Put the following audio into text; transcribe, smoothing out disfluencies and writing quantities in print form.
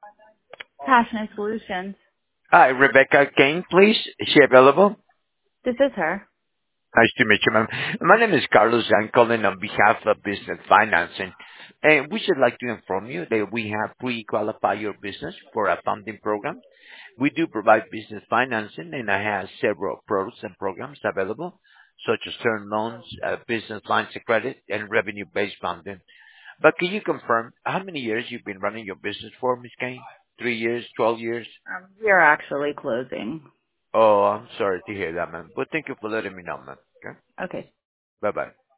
Passionate Solutions. Hi, Rebecca Kane, please. Is she available? This is her. Nice to meet you, ma'am. My name is Carlos. I'm calling on behalf of Business Financing. And we should like to inform you that we have pre-qualified your business for a funding program. We do provide business financing, and I have several products and programs available, such as term loans, business lines of credit, and revenue-based funding. But can you confirm how many years you've been running your business for, Ms. Kane? 3 years, 12 years? We are actually closing. Oh, I'm sorry to hear that, man. But thank you for letting me know, man. Okay? Okay. Bye-bye.